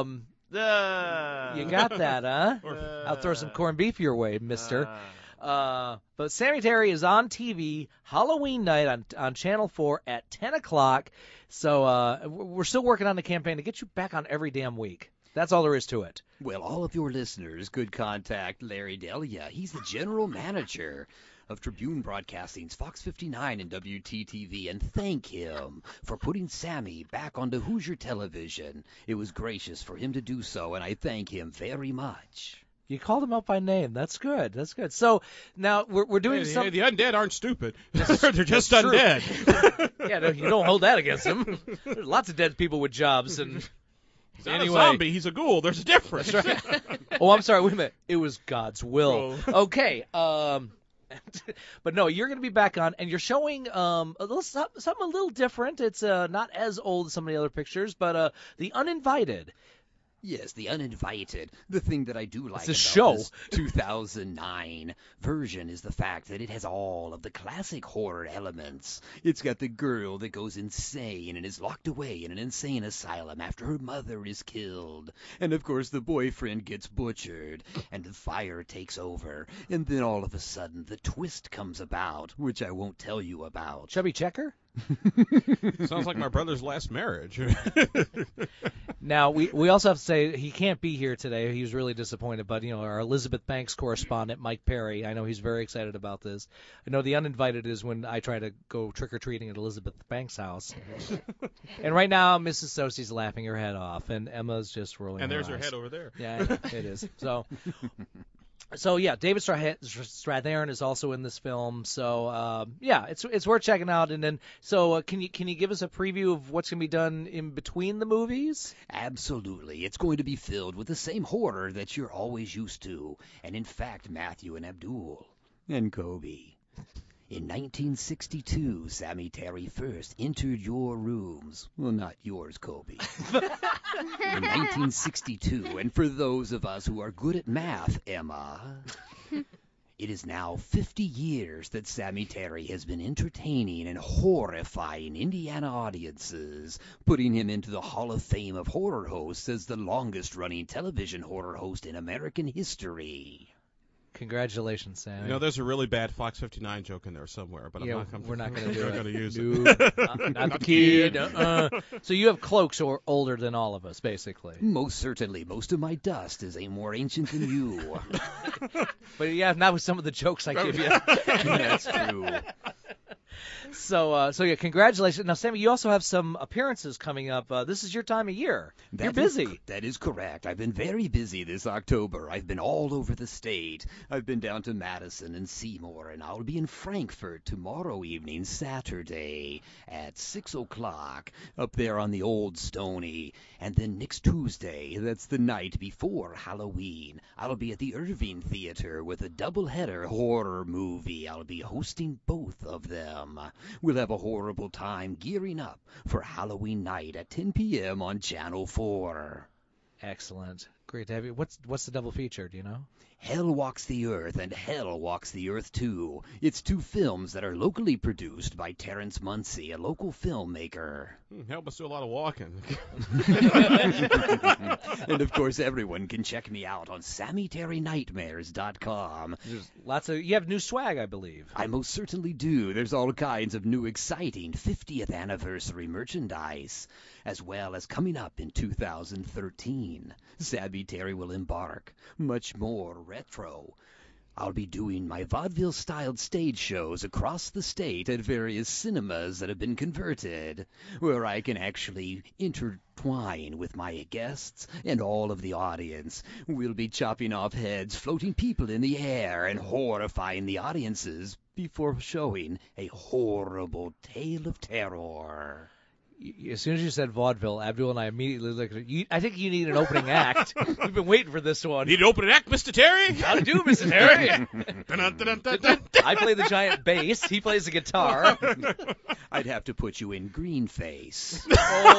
got that, huh? I'll throw some corned beef your way, mister. But Sammy Terry is on TV Halloween night on Channel 4 at 10 o'clock. So we're still working on the campaign to get you back on every damn week. That's all there is to it. Well, all of your listeners could contact Larry Delia. He's the general manager of Tribune Broadcasting's Fox 59 and WTTV, and thank him for putting Sammy back onto Hoosier Television. It was gracious for him to do so, and I thank him very much. You called him out by name. That's good. That's good. So now we're doing something. The undead aren't stupid. They're just undead. Yeah, no, you don't hold that against them. There's lots of dead people with jobs. And he's not a zombie. He's a ghoul. There's a difference. That's right. Oh, I'm sorry. Wait a minute. It was God's will. Oh. Okay. But no, you're going to be back on, and you're showing something a little different. It's not as old as some of the other pictures, but The Uninvited. Yes, The Uninvited. The thing that I do like about this 2009 version is the fact that it has all of the classic horror elements. It's got the girl that goes insane and is locked away in an insane asylum after her mother is killed. And, of course, the boyfriend gets butchered, and the fire takes over. And then all of a sudden, the twist comes about, which I won't tell you about. Chubby Checker? Sounds like my brother's last marriage. Now, we also have to say he can't be here today. He was really disappointed, but, our Elizabeth Banks correspondent, Mike Perry, I know he's very excited about this. I know The Uninvited is when I try to go trick-or-treating at Elizabeth Banks' house. And right now, Mrs. Sosi's laughing her head off, and Emma's just rolling and her there's eyes. her head over there. Yeah, it is. So yeah, David Strathairn is also in this film. So it's worth checking out. And then, can you give us a preview of what's going to be done in between the movies? Absolutely. It's going to be filled with the same horror that you're always used to. And in fact, Matthew and Abdul, and Kobe. In 1962, Sammy Terry first entered your rooms. Well, not yours, Kobe. In 1962, and for those of us who are good at math, Emma, it is now 50 years that Sammy Terry has been entertaining and horrifying Indiana audiences, putting him into the Hall of Fame of horror hosts as the longest-running television horror host in American history. Congratulations, Sammy. You know, there's a really bad Fox 59 joke in there somewhere, but yeah, we're not going to do it. Going to use it. Not the kid. kid. So you have cloaks or older than all of us, basically. Most certainly. Most of my dust is more ancient than you. But yeah, not with some of the jokes I give you. That's true. So yeah, congratulations. Now, Sammy, you also have some appearances coming up. This is your time of year. You're busy. That is correct. I've been very busy this October. I've been all over the state. I've been down to Madison and Seymour, and I'll be in Frankfurt tomorrow evening, Saturday, at 6 o'clock, up there on the Old Stony. And then next Tuesday, that's the night before Halloween, I'll be at the Irving Theater with a double-header horror movie. I'll be hosting both of them. We'll have a horrible time gearing up for Halloween night at 10 p.m. on Channel 4. Excellent. Great to have you. What's the double feature, do you know? Hell Walks the Earth and Hell Walks the Earth 2. It's two films that are locally produced by Terrence Muncie, a local filmmaker. Help us do a lot of walking. And, of course, everyone can check me out on SammyTerryNightmares.com. There's lots of... You have new swag, I believe. I most certainly do. There's all kinds of new, exciting 50th anniversary merchandise, as well as coming up in 2013. Sammy Terry will embark much more retro. I'll be doing my vaudeville-styled stage shows across the state at various cinemas that have been converted, where I can actually intertwine with my guests and all of the audience. We'll be chopping off heads, floating people in the air, and horrifying the audiences before showing a horrible tale of terror. As soon as you said vaudeville, Abdul and I immediately looked at you. I think you need an opening act. We've been waiting for this one. Need an opening act, Mr. Terry? How to do, Mr. Terry? I play the giant bass. He plays the guitar. I'd have to put you in green face.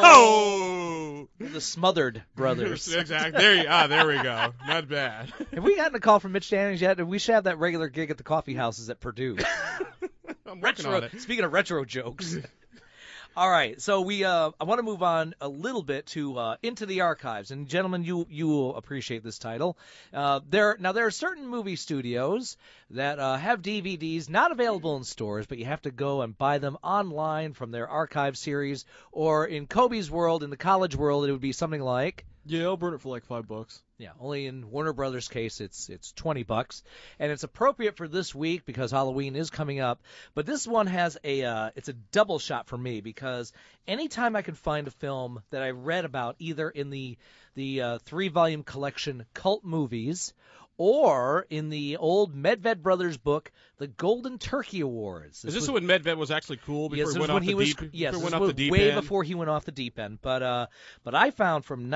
Oh! The Smothered Brothers. Exactly. There we go. Not bad. Have we gotten a call from Mitch Daniels yet? We should have that regular gig at the coffee houses at Purdue. I'm working on it. Speaking of retro jokes. All right, so I want to move on a little bit to Into the Archives, and gentlemen, you will appreciate this title. There are certain movie studios that have DVDs not available in stores, but you have to go and buy them online from their archive series, or in Kobe's world, in the college world, it would be something like. Yeah, I'll burn it for like $5. Yeah, only in Warner Brothers' case, it's $20, and it's appropriate for this week because Halloween is coming up. But this one has it's a double shot for me because anytime I can find a film that I read about either in the 3-volume collection Cult Movies or in the old Medved Brothers book, The Golden Turkey Awards. Is this when Medved was actually cool before he went off the deep end? Yes, this was way before he went off the deep end. But I found from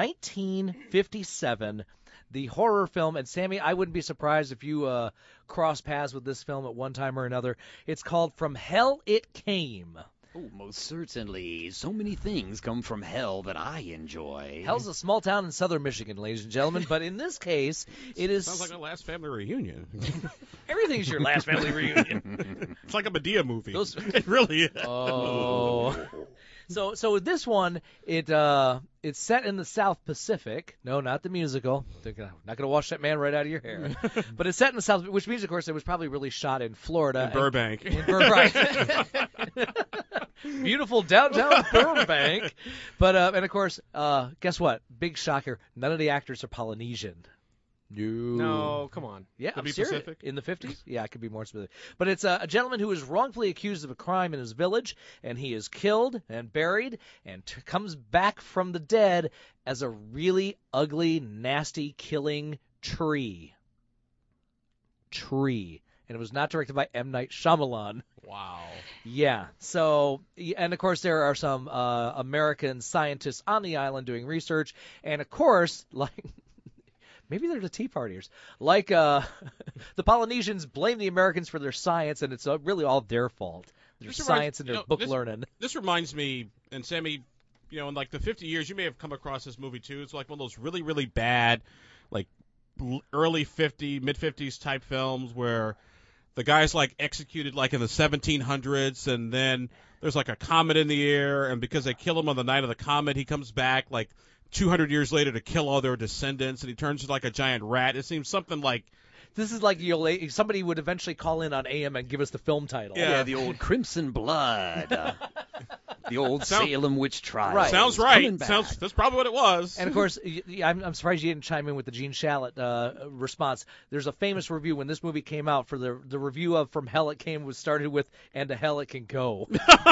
1957 the horror film, and Sammy, I wouldn't be surprised if you cross paths with this film at one time or another. It's called From Hell It Came. Oh, most certainly. So many things come from hell that I enjoy. Hell's a small town in southern Michigan, ladies and gentlemen, but in this case, it is... Sounds like a last family reunion. Everything's your last family reunion. It's like a Medea movie. It really is. Oh. So with this one, it's set in the South Pacific. No, not the musical. Not going to wash that man right out of your hair. But it's set in the South, which means, of course, it was probably really shot in Florida. In Burbank. Right. Beautiful downtown Burbank. But, and of course, guess what? Big shocker. None of the actors are Polynesian. No, come on. Yeah, I'm be serious. Pacific? In the 50s? Yeah, I could be more specific. But it's a gentleman who is wrongfully accused of a crime in his village, and he is killed and buried and comes back from the dead as a really ugly, nasty, killing tree. And it was not directed by M. Night Shyamalan. Wow. Yeah. So, and of course, there are some American scientists on the island doing research, and of course, like... Maybe they're the Tea Partiers. Like the Polynesians blame the Americans for their science, and it's really all their fault. Their science and their book learning. This reminds me, and Sammy, in like the 50 years, you may have come across this movie too. It's like one of those really, really bad, like early 50s, mid-50s type films where the guy's like executed like in the 1700s, and then there's like a comet in the air, and because they kill him on the night of the comet, he comes back like 200 years later to kill all their descendants, and he turns into like a giant rat. It seems something like... This is like somebody would eventually call in on AM and give us the film title. Yeah, the old Crimson Blood. The old Salem witch trial. Right. Sounds right. That's probably what it was. And, of course, I'm surprised you didn't chime in with the Gene Shalit response. There's a famous review when this movie came out for the review of From Hell It Came was started with, and to hell it can go.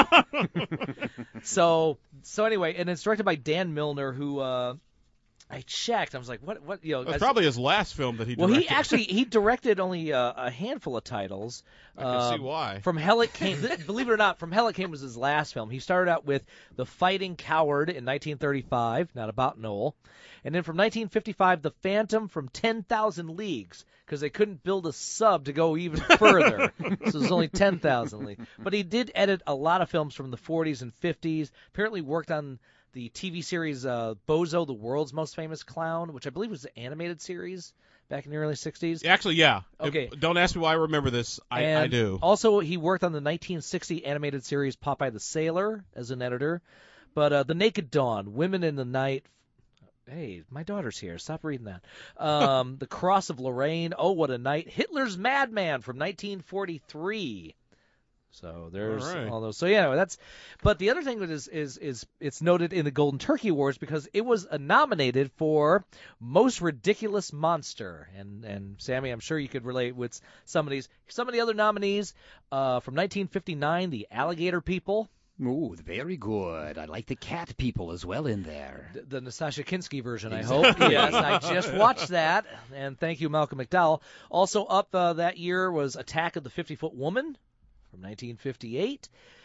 So anyway, and it's directed by Dan Milner, who... I checked. I was like, what? That's probably his last film that he directed. Well, he directed only a handful of titles. I can see why. From Hell It Came, believe it or not, From Hell It Came was his last film. He started out with The Fighting Coward in 1935, not about Noel. And then from 1955, The Phantom from 10,000 Leagues, because they couldn't build a sub to go even further. So it was only 10,000 Leagues. But he did edit a lot of films from the 40s and 50s, apparently worked on the TV series Bozo, the World's Most Famous Clown, which I believe was an animated series back in the early 60s. Actually, yeah. Okay. Don't ask me why I remember this. I do. Also, he worked on the 1960 animated series Popeye the Sailor as an editor. But The Naked Dawn, Women in the Night. Hey, my daughter's here. Stop reading that. The Cross of Lorraine, Oh, What a Night. Hitler's Madman from 1943. So there's all those. So yeah, but the other thing is it's noted in the Golden Turkey Awards because it was nominated for Most Ridiculous Monster. And Sammy, I'm sure you could relate with some of these. Some of the other nominees from 1959, The Alligator People. Ooh, very good. I like the cat people as well in there. The Nastassja Kinski version, I hope. Yes, I just watched that. And thank you, Malcolm McDowell. Also up that year was Attack of the 50-Foot Woman. From 1958,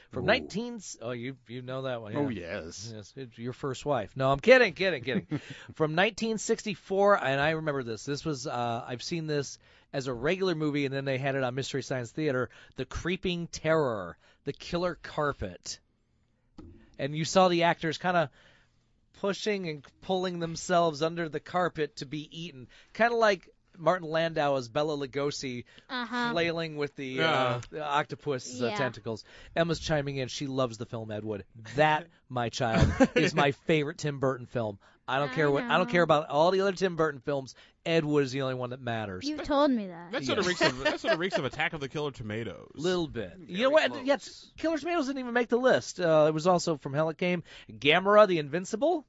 you know that one. Yeah. Oh yes, it's your first wife. No, I'm kidding. From 1964, and I remember this. This was I've seen this as a regular movie, and then they had it on Mystery Science Theater. The Creeping Terror, The Killer Carpet, and you saw the actors kind of pushing and pulling themselves under the carpet to be eaten, kind of like Martin Landau as Bela Lugosi flailing with the octopus tentacles. Emma's chiming in. She loves the film Ed Wood. That, my child, is my favorite Tim Burton film. I don't care about all the other Tim Burton films. Ed Wood is the only one that matters. You've told me that. That sort of reeks of Attack of the Killer Tomatoes. Little bit. You know what? Yes, Killer Tomatoes didn't even make the list. It was also From Hell It Came. Gamera the Invincible.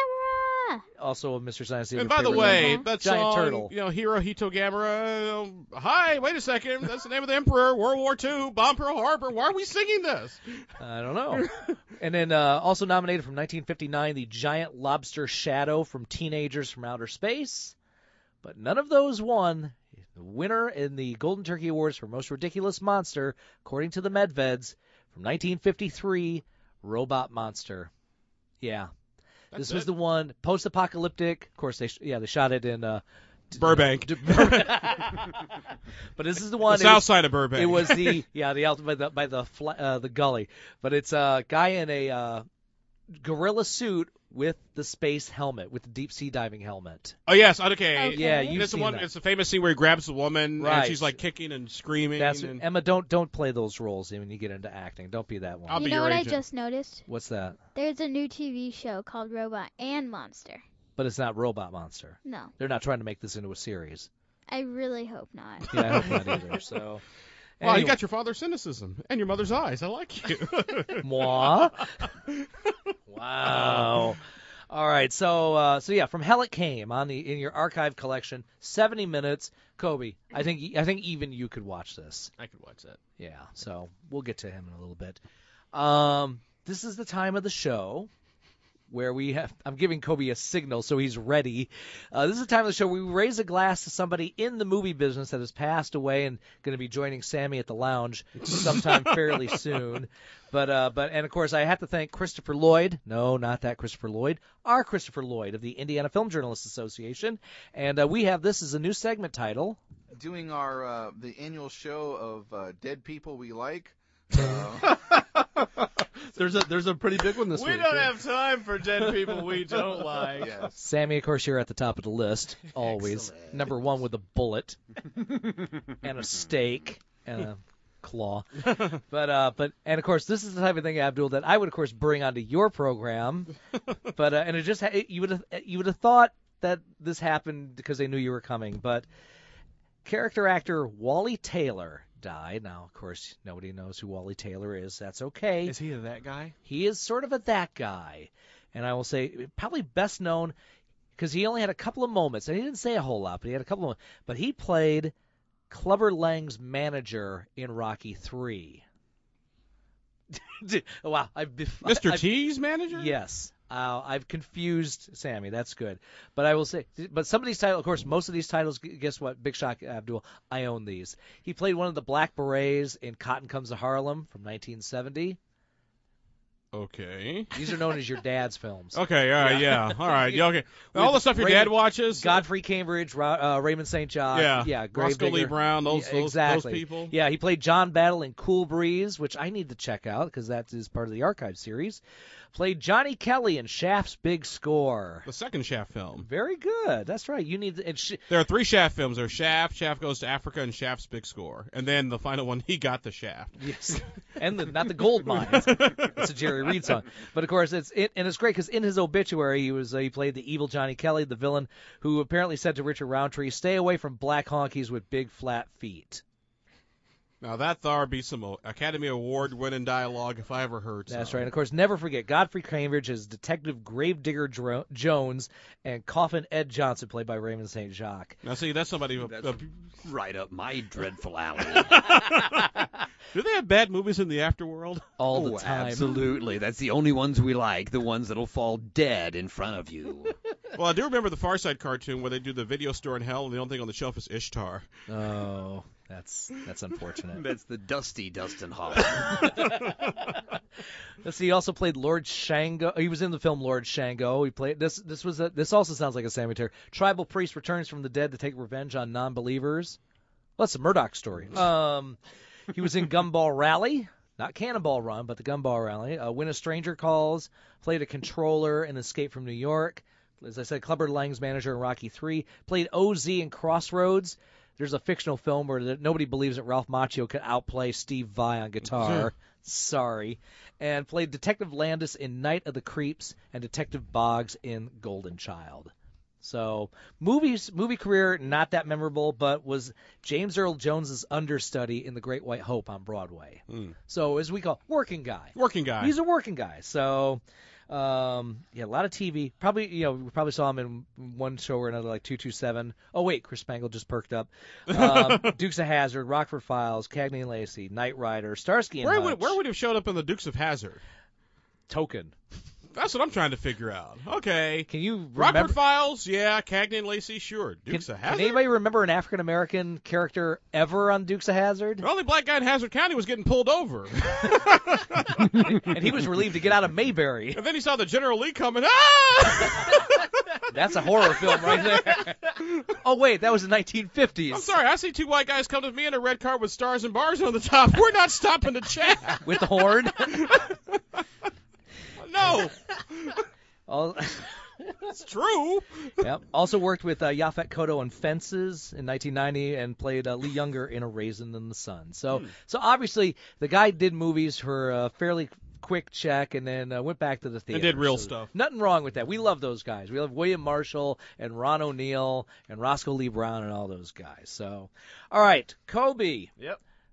Also a Mr. Science Theater. And by the way, that Giant song, Turtle. Hirohito Gamera, hi, wait a second, that's the name of the Emperor, World War II, Bomb Pearl Harbor, why are we singing this? I don't know. And then also nominated from 1959, The Giant Lobster Shadow from Teenagers from Outer Space. But none of those won. The winner in the Golden Turkey Awards for Most Ridiculous Monster, according to the Medveds, from 1953, Robot Monster. Yeah. This was the one, post-apocalyptic. Of course, they shot it in Burbank. But this is the one. The south side of Burbank. It was the by the gully. But it's a guy in a gorilla suit with the space helmet, with the deep sea diving helmet. Oh yes, okay. Yeah, you've it's seen the one. that. It's the famous scene where he grabs the woman Right. and she's like kicking and screaming. Emma, don't play those roles when you get into acting. Don't be that one. I'll You be know your what agent. I just noticed? What's that? There's a new TV show called Robot and Monster. But it's not Robot Monster. No. They're not trying to make this into a series. I really hope not. Yeah, I hope not either. So. Wow, Anyway. you got your father's cynicism and your mother's eyes. I like you. Moi? Wow. All right, so yeah, From Hell It Came in your archive collection, 70 minutes. Kobe, I think even you could watch this. I could watch that. Yeah, so we'll get to him in a little bit. This is the time of the show where I'm giving Kobe a signal so he's ready. This is the time of the show where we raise a glass to somebody in the movie business that has passed away and going to be joining Sammy at the lounge sometime fairly soon. But and of course I have to thank Christopher Lloyd. No, not that Christopher Lloyd. Our Christopher Lloyd of the Indiana Film Journalists Association. And we have this as a new segment title. Doing our the annual show of Dead People We Like. There's a pretty big one this week. We don't have time for dead people we don't like. Yes. Sammy, of course, you're at the top of the list, always. Excellent. Number one with a bullet and a steak and a claw. But and of course, this is the type of thing, Abdul, that I would of course bring onto your program. But and it just you would have thought that this happened because they knew you were coming. But character actor Wally Taylor died. Now, of course, nobody knows who Wally Taylor is. That's okay. Is he that guy? He is sort of a that guy. And I will say probably best known because he only had a couple of moments. And he didn't say a whole lot, but he had a couple of moments. But he played Clubber Lang's manager in Rocky III. Wow. Mr. T's manager? Yes. I've confused Sammy. That's good. But I will say, but some of these titles, of course, most of these titles, guess what? Big shock, Abdul, I own these. He played one of the Black Berets in Cotton Comes to Harlem from 1970. Okay. These are known as your dad's films. Okay, all right, yeah. All right, yeah, okay. All the stuff your dad watches. Godfrey Cambridge, Raymond St. John. Yeah, Roscoe Lee Brown, those people. Yeah, he played John Battle in Cool Breeze, which I need to check out because that is part of the archive series. Played Johnny Kelly in Shaft's Big Score. The second Shaft film. Very good. That's right. You need. There are 3 Shaft films. There's Shaft, Shaft Goes to Africa, and Shaft's Big Score. And then the final one, he got the Shaft. Yes, and not the gold mine. It's a Jerry Reed song. But of course, it's great because in his obituary, he played the evil Johnny Kelly, the villain, who apparently said to Richard Roundtree, "Stay away from black honkies with big flat feet." Now that thar be some Academy Award-winning dialogue if I ever heard some. That's right. And of course, never forget Godfrey Cambridge as Detective Gravedigger Jones and Coffin Ed Johnson, played by Raymond St. Jacques. Now see, that's somebody right up my dreadful alley. Do they have bad movies in the afterworld? All the time. Absolutely. That's the only ones we like, the ones that'll fall dead in front of you. Well, I do remember the Far Side cartoon where they do the video store in hell and the only thing on the shelf is Ishtar. Oh, that's unfortunate. That's the dusty Dustin Hoffman. Let's see. He also played Lord Shango. He was in the film Lord Shango. He played this. This also sounds like a Sammy Terry. Tribal priest returns from the dead to take revenge on non-believers. Well, that's a Murdoch story. He was in Gumball Rally. Not Cannonball Run, but the Gumball Rally. When a Stranger Calls. Played a controller in Escape from New York. As I said, Clubber Lang's manager in Rocky III. Played OZ in Crossroads. There's a fictional film where nobody believes that Ralph Macchio could outplay Steve Vai on guitar. Sorry. And played Detective Landis in Night of the Creeps and Detective Boggs in Golden Child. So movie career, not that memorable, but was James Earl Jones's understudy in The Great White Hope on Broadway. So as we call working guy. Working guy. He's a working guy. So a lot of TV. Probably, we probably saw him in one show or another, like 227. Oh wait, Chris Spangle just perked up. Dukes of Hazzard, Rockford Files, Cagney and Lacey, Knight Rider, Starsky and Hutch. Where would he have showed up in the Dukes of Hazzard? Token. That's what I'm trying to figure out. Okay. Can you remember? Rockford Files? Yeah. Cagney and Lacey? Sure. Dukes of Hazzard? Can anybody remember an African-American character ever on Dukes of Hazzard? The only black guy in Hazard County was getting pulled over. And he was relieved to get out of Mayberry. And then he saw the General Lee coming. Ah! That's a horror film right there. Oh, wait. That was the 1950s. I'm sorry. I see 2 white guys come to me in a red car with stars and bars on the top. We're not stopping to chat. With the horn? No. It's true. Yep. Also worked with Yaphet Kotto on Fences in 1990 and played Lee Younger in A Raisin in the Sun. So obviously the guy did movies for a fairly quick check and then went back to the theater. And did real stuff. Nothing wrong with that. We love those guys. We love William Marshall and Ron O'Neal and Roscoe Lee Brown and all those guys. So, all right, Kobe. Yep.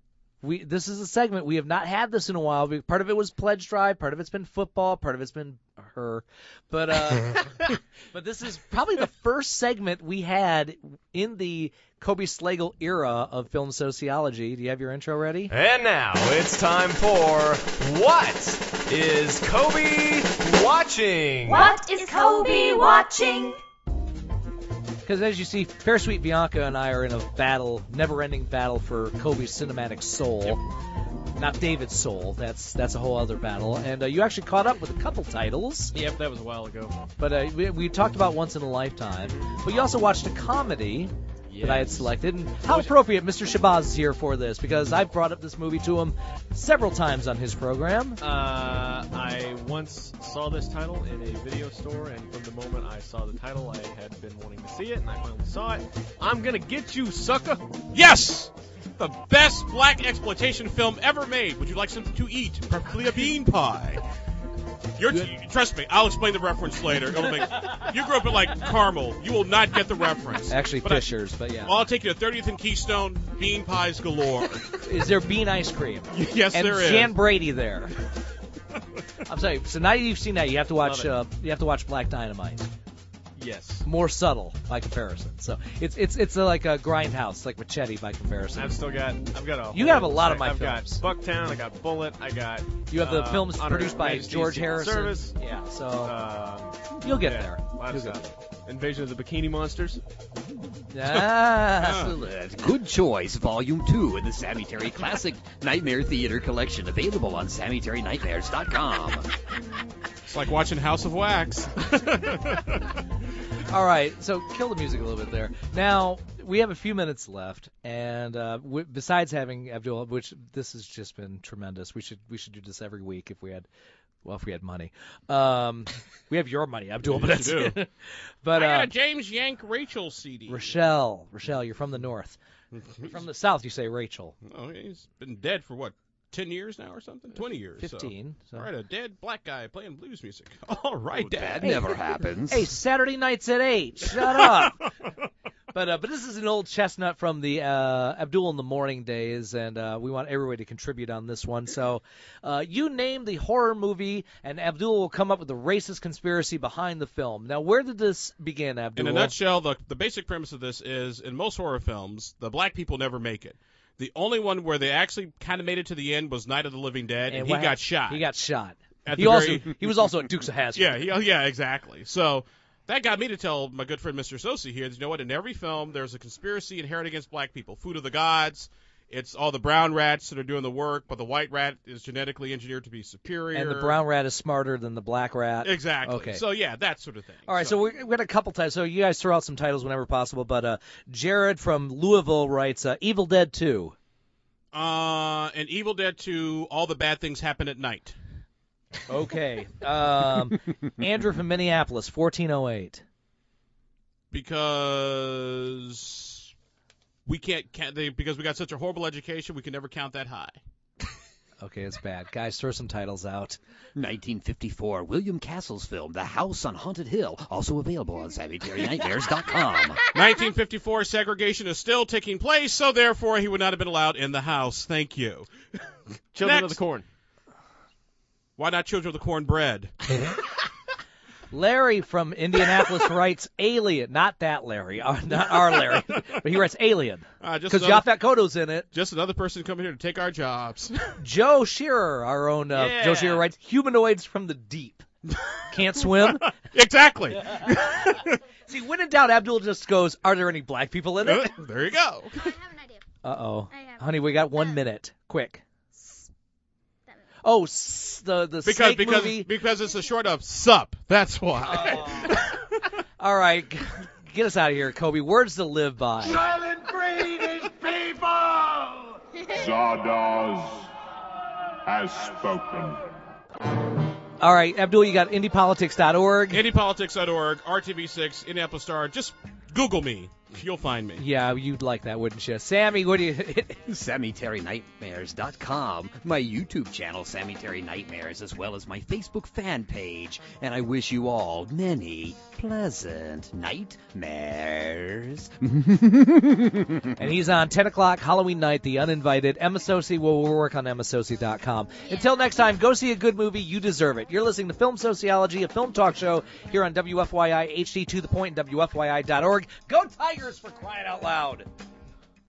this is a segment. We have not had this in a while. Part of it was pledge drive. Part of it's been football. Part of it's been her. But but this is probably the first segment we had in the Kobe Slagle era of film sociology. Do you have your intro ready? And now it's time for What is Kobe Watching? What is Kobe watching? Because as you see, Fair Sweet Bianca and I are in a battle, never-ending battle for Kobe's cinematic soul. Yep. Not David's soul. That's a whole other battle. And you actually caught up with a couple titles. Yep, that was a while ago. But we talked about Once in a Lifetime. But you also watched a comedy that I had selected. And how appropriate Mr. Shabazz is here for this, because I've brought up this movie to him several times on his program. I once saw this title in a video store, and from the moment I saw the title, I had been wanting to see it, and I finally saw it. I'm gonna get you, sucker! Yes! The best black exploitation film ever made. Would you like something to eat? Preferably a bean pie. Trust me, I'll explain the reference later. You grew up in like Carmel. You will not get the reference. Actually, Fishers, but yeah. I'll take you to 30th and Keystone. Bean pies galore. Is there bean ice cream? Yes, and there is. And Jan Brady there. I'm sorry. So now you've seen that, you have to watch. You have to watch Black Dynamite. Yes. More subtle by comparison. So it's like a Grindhouse, like Machete by comparison. I've got a. You have a lot of my films. I've got Bucktown. I got Bullet. I got. You have the films produced by Majesty's George Secret Harrison. Service. Yeah. So you'll get there. You'll get there. Invasion of the Bikini Monsters. Good Choice, Volume 2 in the Sammy Terry Classic Nightmare Theater Collection, available on SammyTerryNightmares.com. It's like watching House of Wax. All right, so kill the music a little bit there. Now, we have a few minutes left, and besides having Abdul, which this has just been tremendous, we should do this every week if we had money. We have your money, Abdul, but that's it. But I got a James Yank Rachel CD. Rochelle, you're from the north. From the south, you say Rachel. Oh, he's been dead for what? 10 years now or something? 20 years. 15. So. All right, a dead black guy playing blues music. All right, Dad. That never happens. Hey, Saturday nights at 8. Shut up. But this is an old chestnut from the Abdul in the Morning days, and we want everybody to contribute on this one. So you name the horror movie, and Abdul will come up with the racist conspiracy behind the film. Now, where did this begin, Abdul? In a nutshell, the basic premise of this is, in most horror films, the black people never make it. The only one where they actually kind of made it to the end was Night of the Living Dead, and he got shot. He got shot. He was also at Dukes of Hazzard. Yeah, exactly. So that got me to tell my good friend Mr. Sosi here, you know what, in every film there's a conspiracy inherent against black people. Food of the Gods, it's all the brown rats that are doing the work, but the white rat is genetically engineered to be superior. And the brown rat is smarter than the black rat. Exactly. Okay. So, yeah, that sort of thing. All right, so we got a couple titles. So you guys throw out some titles whenever possible, but Jared from Louisville writes Evil Dead 2. And Evil Dead 2, all the bad things happen at night. Okay. Andrew from Minneapolis, 1408. Because we because we got such a horrible education, we can never count that high. Okay, it's bad. Guys, throw some titles out. 1954, William Castle's film, The House on Haunted Hill, also available on SammyTerryNightmares.com. 1954, segregation is still taking place, so therefore he would not have been allowed in the house. Thank you. Children of the Corn. Why not Children of the Cornbread? Larry from Indianapolis writes Alien. Not that Larry. Not our Larry. But he writes Alien. Because Yaphet Kotto's in it. Just another person coming here to take our jobs. Joe Shearer, our own Joe Shearer writes Humanoids from the Deep. Can't swim? Exactly. See, when in doubt, Abdul just goes, are there any black people in it? There you go. I have an idea. Uh-oh. Honey, we got 1 minute. Quick. Oh, the snake movie. Because it's a short of sup. That's why. All right. Get us out of here, Kobe. Words to live by. Silent breed is people! Zardoz has spoken. All right, Abdul, you got indiepolitics.org. Indiepolitics.org, RTV6, Indianapolis Star. Just Google me. You'll find me. Yeah, you'd like that, wouldn't you? Sammy, what do you... SammyTerryNightmares.com, my YouTube channel, Sammy Terry Nightmares, as well as my Facebook fan page. And I wish you all many pleasant nightmares. And he's on 10 o'clock Halloween night, The Uninvited. Emma Sosi will work on emmasosi.com. Until next time, go see a good movie. You deserve it. You're listening to Film Sociology, a film talk show here on WFYI HD to the point and WFYI.org. Go Tigers, for crying out loud.